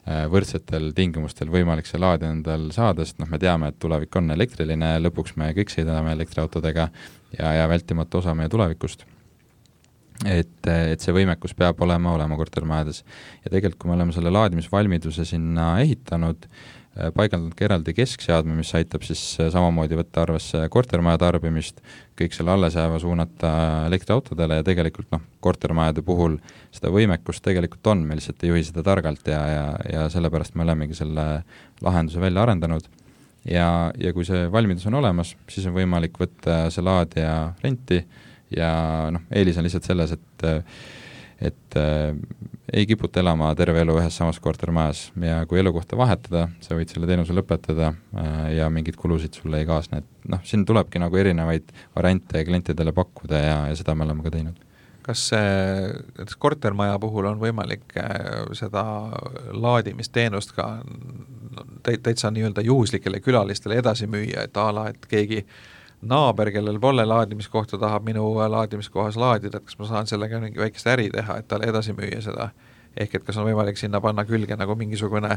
A: võrdsetel tingimustel võimalik see laad endal saada, sest me teame, et tulevik on elektriline, lõpuks me kõik sõidame elektriautodega ja vältimatu osa meie tulevikust. Et see võimekus peab olema kortermajades. Ja tegelikult, kui me oleme selle laadimisvalmiduse sinna ehitanud, paigaldanud ka eraldi keskseadme, mis aitab siis samamoodi võtta arvesse kortermaja tarbimist, kõik selle alles jääva suunata elektriautodele ja tegelikult kortermajade puhul seda võimekust tegelikult on, me lihtsalt ei juhi seda targalt ja sellepärast me olemegi selle lahenduse välja arendanud ja kui see valmidus on olemas, siis on võimalik võtta see laadija renti ja eelis on lihtsalt selles, et ei kiputa elama terve elu ühes samas kortermajas ja kui elukohta vahetada, sa võid selle teenuse lõpetada ja mingeid kulusid sulle ei kaasne, et siin tulebki erinevaid variante klientidele pakkuda ja seda me oleme ka teinud.
C: Kas kortermaja puhul on võimalik seda laadimisteenust ka täitsa nii-öelda juhuslikele külalistele edasi müüa, et et keegi naaber, kellel pole laadimiskohta, tahab minu laadimiskohas laadida, et kas ma saan sellega mingi väikest äri teha, et talle edasi müüa seda, ehk et kas on võimalik sinna panna külge nagu mingisugune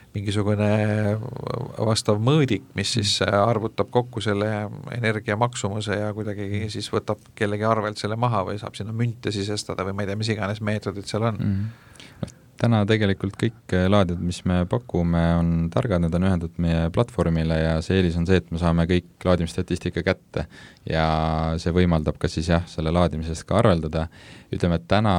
C: vastav mõõdik, mis siis arvutab kokku selle energia maksumuse ja kuidagi siis võtab kellegi arvelt selle maha või saab sinna münte sisestada või ma ei tea, mis iganes meetodid seal on.
A: Täna tegelikult kõik laadijad, mis me pakume, on targad, need on ühendatud meie platvormile ja see eelis on see, et me saame kõik laadimisstatistika kätte ja see võimaldab ka siis selle laadimisest ka arveldada. Ütleme, et täna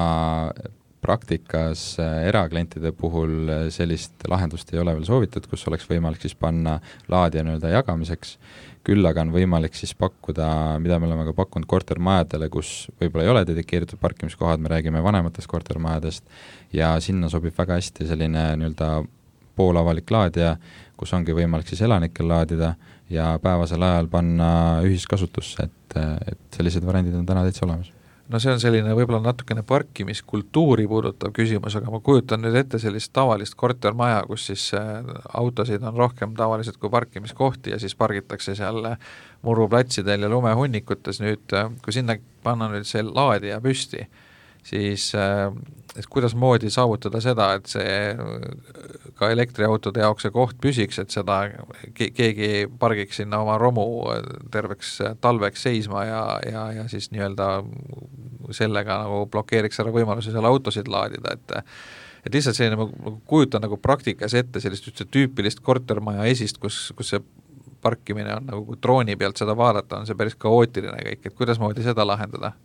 A: praktikas eraklientide puhul sellist lahendust ei ole veel soovitud, kus oleks võimalik siis panna laadija nii-öelda jagamiseks. Küll aga on võimalik siis pakkuda, mida me oleme ka pakkunud kortermajadele, kus võib-olla ei ole dedikeeritud parkimiskohad, me räägime vanematest kortermajadest ja sinna sobib väga hästi selline nii-öelda poolavalik laadija, kus ongi võimalik siis elanikel laadida ja päevasel ajal panna ühiskasutusse, et sellised variandid on täna täitsa olemas.
C: No see on selline võib-olla natukene parkimiskultuuri puudutav küsimus, aga ma kujutan nüüd ette sellist tavalist kortermaja, kus siis autosid on rohkem tavaliselt kui parkimiskohti ja siis pargitakse seal muruplatsidel ja lumehunnikutes. Nüüd, kui sinna panna nüüd see laadija püsti, siis kuidas moodi saavutada seda, et see ka elektriautode jaoks see koht püsiks, et seda keegi pargiks sinna oma romu terveks talveks seisma ja siis nii-öelda sellega nagu blokeeriks ära võimaluse seal autosid laadida, et lihtsalt selline, ma kujutan nagu praktikas ette sellist üldse tüüpilist kortermaja esist, kus see parkimine on nagu drooni pealt seda vaadata, on see päris kaootiline kõik, et kuidas moodi seda lahendada?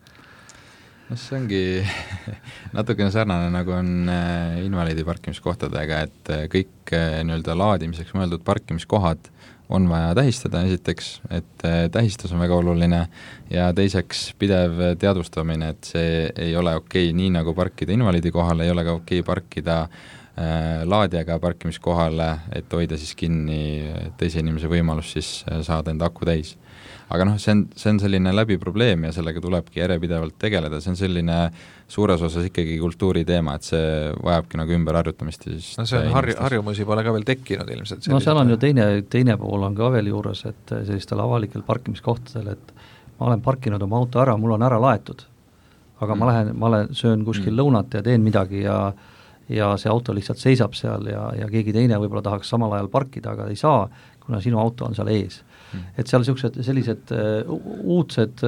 A: No see ongi natukene sarnane nagu on invaliidi parkimiskohtadega, et kõik nii-öelda laadimiseks mõeldud parkimiskohad on vaja tähistada esiteks, et tähistus on väga oluline ja teiseks pidev teadvustamine, et see ei ole okei, nii nagu parkida invaliidi kohale, ei ole ka okei parkida laadijaga parkimiskohale, et hoida siis kinni teise inimese võimalus siis saada enda aku täis. Aga see on selline läbi probleem ja sellega tulebki järjepidevalt tegeleda, see on selline suures osas ikkagi kultuuri teema, et see vajabki nagu ümberharjutamist.
C: No see on harjumusi pole ka veel tekkinud ilmselt.
D: No seal on ju teine pool on ka veel juures, et sellistel avalikel parkimiskohtadel, et ma olen parkinud oma auto ära, mul on ära laetud, aga ma söön kuskil lõunat ja teen midagi ja see auto lihtsalt seisab seal ja keegi teine võib-olla tahaks samal ajal parkida, aga ei saa, kuna sinu auto on seal ees. Et seal sellised uudsed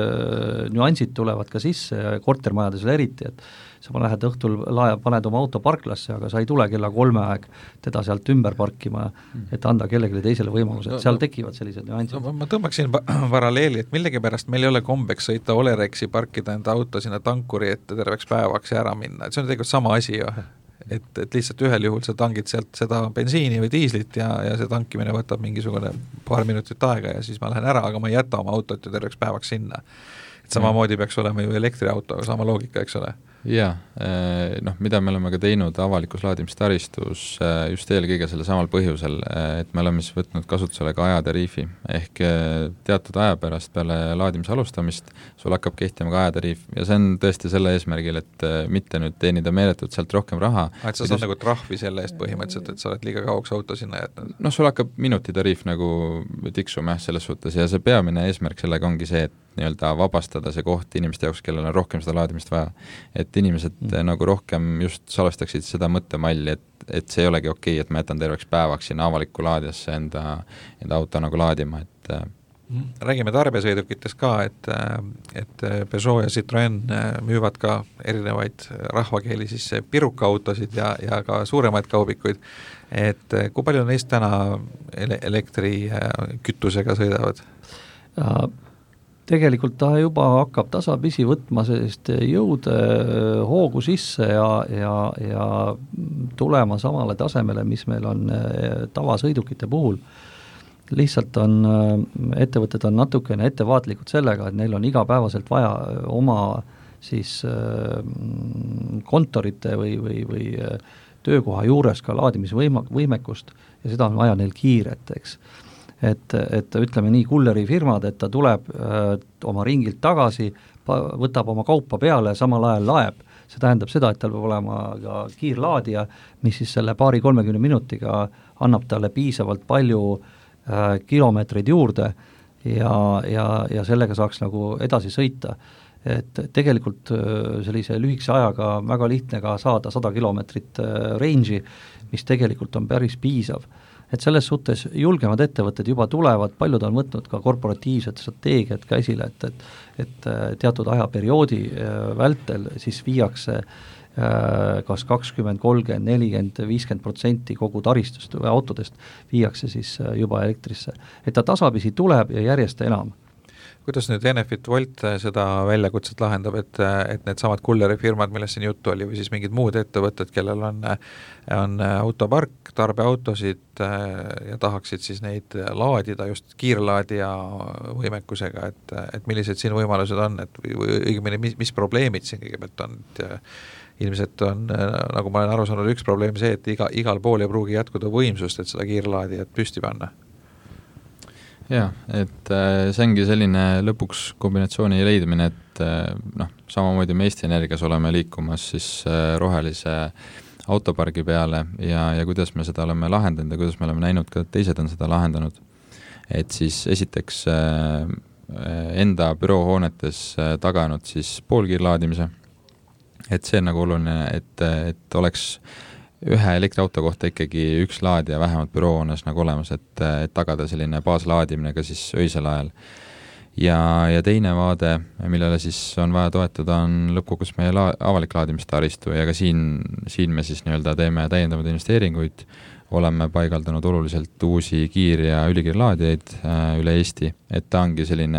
D: nüansid tulevad ka sisse ja kortermajades eriti, et sa lähed õhtul paned oma auto parklasse, aga sa ei tule kella 3 aeg teda sealt ümber parkima, et anda kellelegi teisele võimaluse, et seal tekivad sellised nüansid.
C: Ma tõmbaksin paralleeli, et millegpärast meil ei ole kombeks sõita Olerexi, parkida enda auto sinna tankuri ette terveks päevaks ja ära minna, et see on tegelikult sama asi ju. Et lihtsalt ühel juhul sa tangid sealt seda bensiini või diislit ja see tankimine võtab mingisugune paar minutit aega ja siis ma lähen ära, aga ma ei jäta oma autot ju terveks päevaks sinna. Et samamoodi peaks olema ju elektriauto, sama loogika, eks ole?
A: Jaa, mida me oleme ka teinud avalikus laadimistaristus just eelkõige selle samal põhjusel, et me oleme siis võtnud kasutusele ka ajatariifi, ehk teatud aja pärast peale laadimise alustamist sul hakkab kehtima ka ajatariif ja see on tõesti selle eesmärgil, et mitte nüüd teenida meeletult sealt rohkem raha.
C: Et sa saad nagu trahvi selle eest põhimõtteliselt, et sa oled liiga kauaks auto sinna jätnud?
A: Sul hakkab minutitariif nagu tiksuma selles suhtes ja see peamine eesmärk sellega ongi see, et nii-öelda vabastada see koht inimeste jaoks, kellel on rohkem seda laadimist vaja. Et et inimesed nagu rohkem just salvestaksid seda mõttemalli, et see ei olegi okei, et ma jätan terveks päevaks sinna avalikku laadiasse enda auto nagu laadima, et
C: räägime tarbesõidukitest ka, et Peugeot ja Citroën müüvad ka erinevaid rahvakeeli siis pirukautosid ja ka suuremaid kaubikuid, et kui palju neist täna elektrikütusega sõidavad?
D: Tegelikult ta juba hakkab tasapisi võtma sellist jõude hoogu sisse ja tulema samale tasemele, mis meil on tavasõidukite puhul. Lihtsalt ettevõtted on natukene ettevaatlikud sellega, et neil on igapäevaselt vaja oma siis kontorite või töökoha juures ka laadimisvõimekust ja seda on vaja neil kiiret, eks. Et ütleme nii kullerifirmad, et ta tuleb oma ringilt tagasi, võtab oma kaupa peale ja samal ajal laeb. See tähendab seda, et tal peab olema ka kiirlaadija, mis siis selle 20-30 minutiga annab talle piisavalt palju kilomeetreid juurde ja sellega saaks nagu edasi sõita. Et tegelikult sellise lühikese ajaga väga lihtne ka saada 100 kilomeetrit range'i, mis tegelikult on päris piisav. Et selles suhtes julgemad ettevõtted juba tulevad, paljud on võtnud ka korporatiivsed strateegiad käsile, et teatud ajaperioodi vältel siis viiakse kas 20, 30, 40, 50% kogu taristust või autodest viiakse siis juba elektrisse. Et ta tasapisi tuleb ja järjest enam.
C: Kuidas nüüd Enefit Volt seda väljakutset lahendab, et need samad kullerifirmad, millest siin juttu oli, või siis mingid muud ettevõtted, kellel on autopark, tarbeautosid ja tahaksid siis neid laadida just kiirlaadija võimekusega, et millised siin võimalused on, et või õigemini, mis probleemid siin kõigepealt on, ilmselt on, nagu ma olen aru saanud, üks probleem see, et igal pool ei pruugi jätkuda võimsust, et seda kiirlaadijat püsti panna.
A: Jaa, et see ongi selline lõpuks kombinatsiooni leidmine, et samamoodi me Eesti Energias oleme liikumas siis rohelise autopargi peale ja kuidas me seda oleme lahendanud ja kuidas me oleme näinud ka, et teised on seda lahendanud. Et siis esiteks enda büroohoonetes taganud siis poolkiirlaadimise, et see on nagu oluline, et oleks ühe elektriauto kohta ikkagi üks laadija vähemalt büroohoones nagu olemas, et tagada selline baaslaadimine ka siis öisel ajal. Ja teine vaade, millele siis on vaja toetada, on lõppkokkuvõttes meie avalik laadimistaristu ja ka siin me siis nii-öelda teeme täiendavaid investeeringuid, oleme paigaldanud oluliselt uusi kiir- ja ülikiirlaadijaid üle Eesti, et ta ongi selline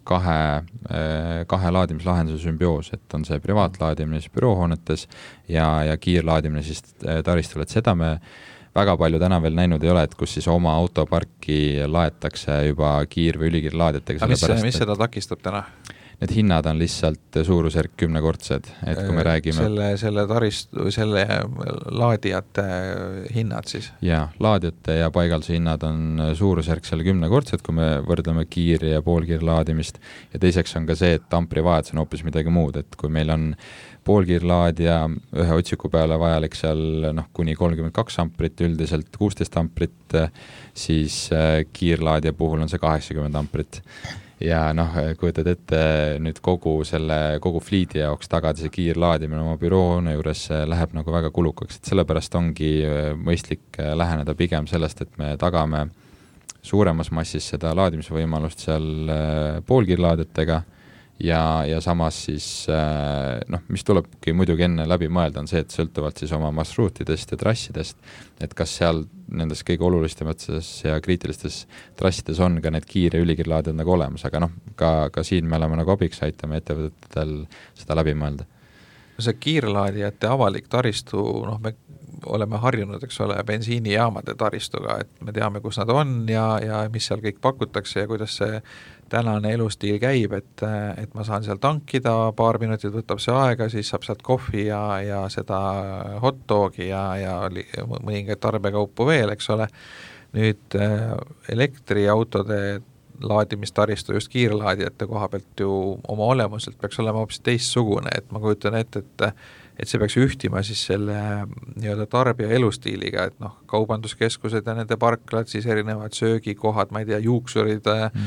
A: kahe laadimislahenduse sümbioos, et on see privaatlaadimine siis büroohoonetes ja kiirlaadimine siis taristul, et seda me väga palju täna veel näinud ei ole, et kus siis oma autoparki laetakse juba kiir- või ülikiirlaadijatega.
C: Mis seda takistab täna?
A: Need hinnad on lihtsalt suurusjärk 10-kordsed, et kui me räägime
C: selle laadijate hinnad siis?
A: Jaa, laadijate ja paigalduse hinnad on suurusjärk selle 10-kordsed, kui me võrdleme kiir- ja poolkiirlaadimist ja teiseks on ka see, et ampri vajadus on hoopis midagi muud, et kui meil on poolkiirlaadija ühe otsiku peale vajalik seal kuni 32 amprit, üldiselt 16 amprit, siis kiirlaadija puhul on see 80 amprit. Ja kujutad ette nüüd kogu fliidi jaoks tagada see kiirlaadimine oma büroohoone juures läheb nagu väga kulukaks, et sellepärast ongi mõistlik läheneda pigem sellest, et me tagame suuremas massis seda laadimisvõimalust seal poolkiirlaadjatega ja samas siis mis tulebki muidugi enne läbi mõelda, on see, et sõltuvalt siis oma marsruutidest ja trassidest, et kas seal nendes kõige olulistemates ja kriitilistes trassides on ka need kiir- ja ülikiirlaadijad nagu olemas, aga ka siin me oleme nagu abiks, aitame ettevõtetel seda läbi mõelda.
C: See kiirlaadijate avalik taristu, me oleme harjunud, eks ole, bensiinijaamade taristuga, et me teame, kus nad on ja mis seal kõik pakutakse ja kuidas see tänane elustiil käib, et ma saan seal tankida, paar minutit võtab see aega, siis saab sealt kohvi ja seda hot dogi ja mõningaid tarbekaupu veel, eks ole. Nüüd elektriautode laadimistaristu just kiirlaadijate koha pealt ju oma olemuselt peaks olema hoopis teistsugune, et ma kujutan ette, et see peaks ühtima siis selle nii-öelda tarbija elustiiliga, et kaubanduskeskused ja nende parklad, siis erinevad söögikohad, ma ei tea, juuksurid,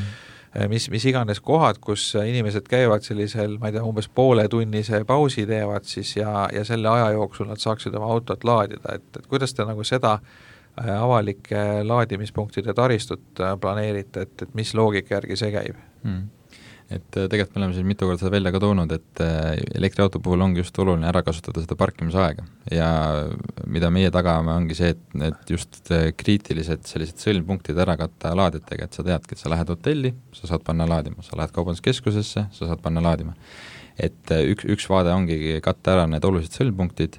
C: mis iganes kohad, kus inimesed käivad sellisel, ma ei tea, umbes pooletunnise pausi teevad siis ja selle aja jooksul nad saaksid oma autot laadida, et kuidas te nagu seda avalike laadimispunktide taristut planeerite, et mis loogika järgi see käib?
A: Et tegelikult me oleme siin mitu korda seda välja ka toonud, et elektriauto puhul ongi just oluline ära kasutada seda parkimisaega ja mida meie tagame, ongi see, et just kriitilised sellised sõlmpunktid ära katta laadjatega, et sa teadki, et sa lähed hotelli, sa saad panna laadima, sa lähed kaubanduskeskusesse, sa saad panna laadima. Et üks vaade ongi katta ära need olulised sõlmpunktid,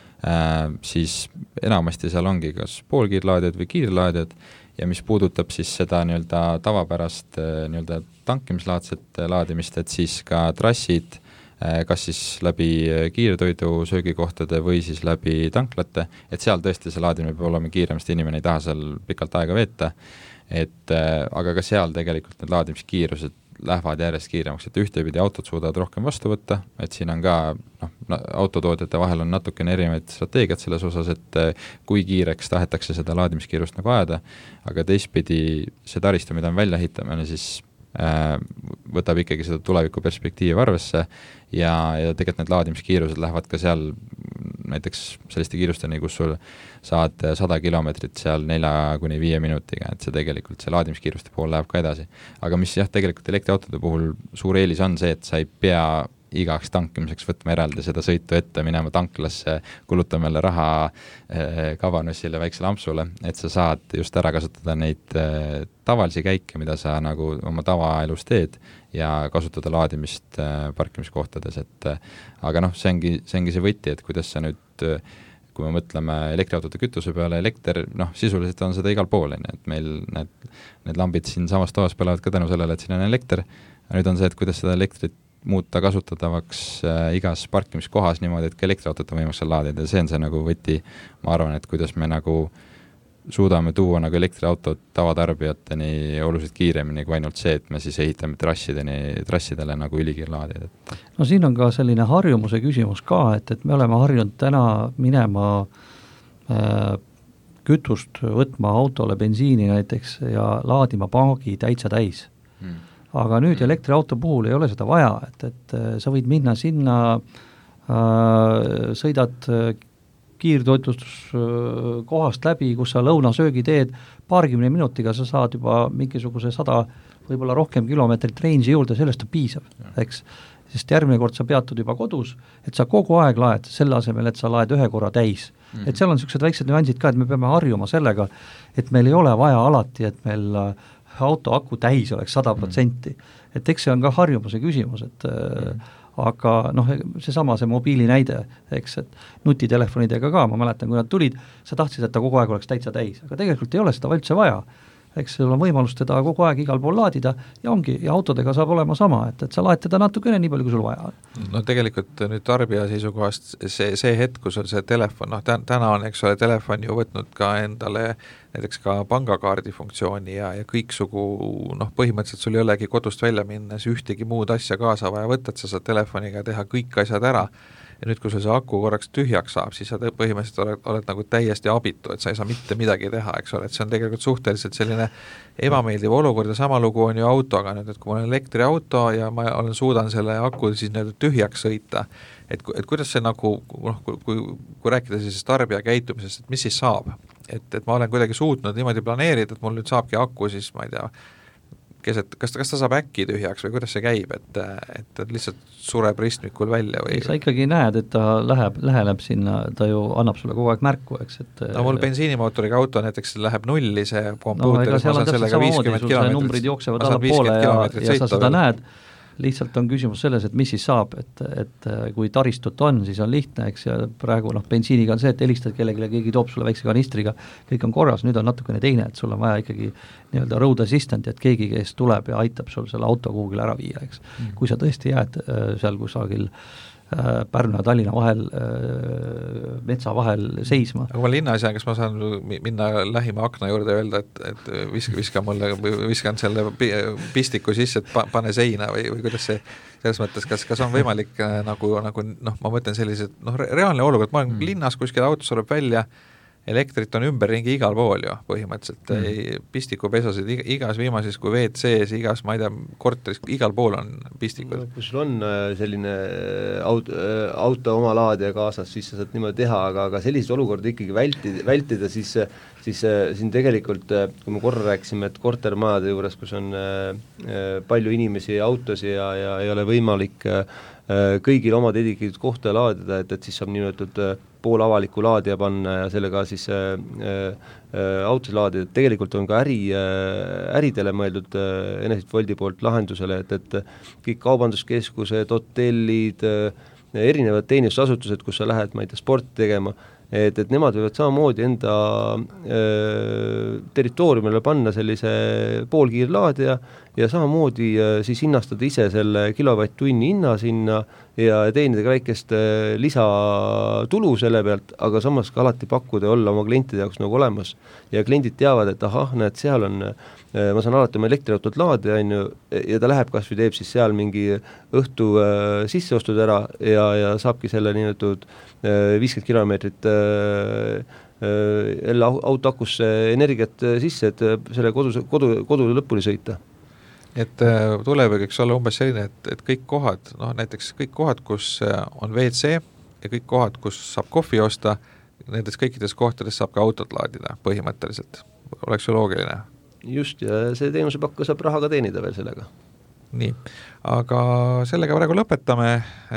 A: siis enamasti seal ongi kas poolkiirlaadjad või kiirlaadjad ja mis puudutab siis seda nii-öelda tavapärast nii-öelda tankimislaadset laadimist, et siis ka trassid, kas siis läbi kiirtoidu söögikohtade või siis läbi tanklate, et seal tõesti see laadimine peab olema kiirem, sest inimene ei taha seal pikalt aega veeta, et aga ka seal tegelikult need laadimiskiirused lähevad järjest kiiremaks, et ühtepidi autod suudavad rohkem vastu võtta, et siin on ka autotootjate vahel on natukene erinevaid strateegiad selles osas, et kui kiireks tahetakse seda laadimiskiirust nagu ajada, aga teistpidi see taristu, mida on välja ehitamine, siis võtab ikkagi seda tuleviku perspektiivi arvesse ja tegelikult need laadimiskiirused lähevad ka seal näiteks selliste kiirusteni, kus sul saad 100 kilomeetrit seal 4-5 minutiga, et see tegelikult see laadimiskiiruste pool läheb ka edasi. Aga mis jah, tegelikult elektriautode puhul suur eelis on see, et sa ei pea igaks tankimiseks võtma eraldi seda sõitu ette, minema tanklasse, kulutama jälle raha Kavanussile, väiksele ampsule, et sa saad just ära kasutada neid tavalisi käike, mida sa nagu oma tavaelus teed ja kasutada laadimist parkimiskohtades, et aga see ongi see võti, et kuidas sa nüüd, kui me mõtleme elektriautode kütuse peale, elekter, sisuliselt on seda igal pool, et meil need lambid siin samas toas põlevad ka tänu sellele, et siin on elekter, nüüd on see, et kuidas seda elektrit muuta kasutatavaks igas parkimiskohas niimoodi, et ka elektriautot on võimalik seal laadida ja see on see nagu võti, ma arvan, et kuidas me nagu suudame tuua nagu elektriautot tavatarbijateni oluliselt kiiremini kui ainult see, et me siis ehitame trassidele nagu ülikiirlaadid.
D: No siin on ka selline harjumuse küsimus ka, et me oleme harjunud täna minema kütust võtma autole bensiini näiteks ja laadima paagi täitsa täis. Aga nüüd elektriauto puhul ei ole seda vaja, et sa võid minna sinna, sõidad kiirtoitlustuskohast läbi, kus sa lõunasöögi teed, paarikümne minutiga sa saad juba mingisuguse 100, võib-olla rohkem kilomeetrit range'i juurde, sellest on piisav, eks. Sest järgmine kord sa peatud juba kodus, et sa kogu aeg laed, selle asemel, et sa laed ühe korra täis. Et seal on niisugused väiksed nüansid ka, et me peame harjuma sellega, et meil ei ole vaja alati, et meil auto aku täis oleks 100%. Et eks see on ka harjumuse küsimus, et aga seesama see mobiili näide, eks, et nutitelefonidega ka, ma mäletan, kui nad tulid, sa tahtsid, et ta kogu aeg oleks täitsa täis, aga tegelikult ei ole seda üldse vaja. Eks sul on võimalus teda kogu aeg igal pool laadida ja ongi, ja autodega saab olema sama, et sa laed teda natukene nii palju, kui sul vaja on.
C: No tegelikult nüüd tarbija seisukohast see hetk, kus on see telefon, täna on, eks ole, telefon ju võtnud ka endale näiteks ka pangakaardi funktsiooni ja kõiksugu, põhimõtteliselt sul ei olegi kodust välja minnes ühtegi muud asja kaasa vaja võtta, et sa saad telefoniga teha kõik asjad ära. Ja nüüd, kui sul see aku korraks tühjaks saab, siis sa põhimõtteliselt oled nagu täiesti abitu, et sa ei saa mitte midagi teha, eks ole, et see on tegelikult suhteliselt selline ebameeldiv olukord ja sama lugu on ju autoga nüüd, et kui mul on elektriauto ja ma suudan selle aku siis tühjaks sõita, et kuidas see nagu, kui rääkida siis tarbija käitumisest, et mis siis saab, et ma olen kuidagi suutnud niimoodi planeerida, et mul nüüd saabki aku siis, ma ei tea, kas ta saab äkki tühjaks või kuidas see käib, et lihtsalt sureb ristmikul välja või?
D: Sa ikkagi näed, et ta läheneb sinna, ta ju annab sulle kogu aeg märku, eks, et
C: mul bensiinimootoriga auto näiteks läheb nulli see kompuuter,
D: ma saan sellega 50 kilomeetrit, numbrid jooksevad allapoole ja sa seda näed, lihtsalt on küsimus selles, et mis siis saab, et kui taristut on, siis on lihtne, eks, ja praegu bensiiniga on see, et helistad kellelegi, keegi toob sulle väikse kanistriga, kõik on korras, nüüd on natukene teine, et sul on vaja ikkagi nii-öelda road assistant, et keegi, kes tuleb ja aitab sul selle auto kuhugile ära viia, eks. Kui sa tõesti jääd seal kusagil Pärnu ja Tallinna vahel, metsa vahel seisma.
C: Aga ma linnas jään, kas ma saan minna lähima akna juurde ja öelda, et viskan selle pistiku sisse, et pane seina või kuidas see, selles mõttes, kas on võimalik nagu ma mõtlen sellised, reaalne olukord, ma olen linnas kuskil autos tuleb välja elektrit on ümberringi igal pool ju põhimõtteliselt, pistikupesusid igas viimases kui WC-s, igas, ma ei tea, korteris, igal pool on pistikud.
B: Kui sul on selline auto oma laadija kaasas, siis sa saad niimoodi teha, aga selliseid olukorda ikkagi vältida, siis siin tegelikult, kui me korra rääkisime, et kortermajade juures, kus on palju inimesi ja autosi ja ei ole võimalik kõigil oma dedikiidud kohta laadida, et siis saab nimetatud pool avaliku laadija panna ja sellega siis autos laadida, tegelikult on ka äridele mõeldud Enefit Woldi poolt lahendusele, et kõik kaubanduskeskused, hotellid, erinevad teenistusasutused, kus sa lähed, ma ei tea, sporti tegema, et nemad võivad samamoodi enda territooriumile panna sellise poolkiirlaadija ja samamoodi siis hinnastada ise selle kilovatt-tunni hinna sinna ja teenida väikest lisatulu selle pealt, aga samas ka alati pakkuda ja olla oma klientide jaoks nagu olemas. Ja kliendid teavad, et ahah, näed, seal on, ma saan alati oma elektriautot laadida, ja ta läheb kas või teeb siis seal mingi õhtu sisseostud ära ja saabki selle nimetatud 50 kilomeetrit jälle auto akusse energiat sisse, et selle kodu lõpuni sõita.
C: Et tuleviks olla umbes selline, et kõik kohad, näiteks kõik kohad, kus on WC ja kõik kohad, kus saab kohvi osta, nendes kõikides kohtades saab ka autot laadida põhimõtteliselt. Oleks ju loogiline.
B: Just, ja see teenusepakka saab raha ka teenida veel sellega.
C: Nii, aga sellega praegu lõpetame.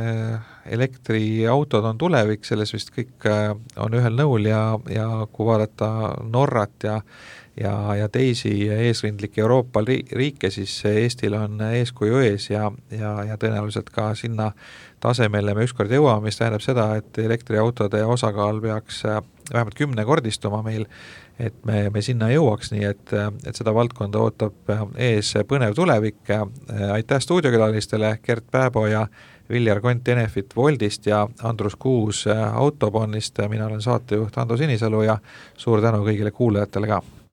C: Elektriautod on tulevik, selles vist kõik on ühel nõul ja kui vaadata Norrat ja teisi eesrindlikke Euroopa riike, siis Eestil on eeskuju ees ja tõenäoliselt ka sinna tasemele me ükskord jõuame, mis tähendab seda, et elektriautode osakaal peaks vähemalt 10-kordistuma meil, et me sinna jõuaks, nii et seda valdkonda ootab ees põnev tulevik. Aitäh stuudiokülalistele, Gert Pääbo ja Viljar Kont Enefit Woldist ja Andrus Kuus Autobonnist. Mina olen saatejuht Hando Sinisalu ja suur tänu kõigile kuulajatele ka.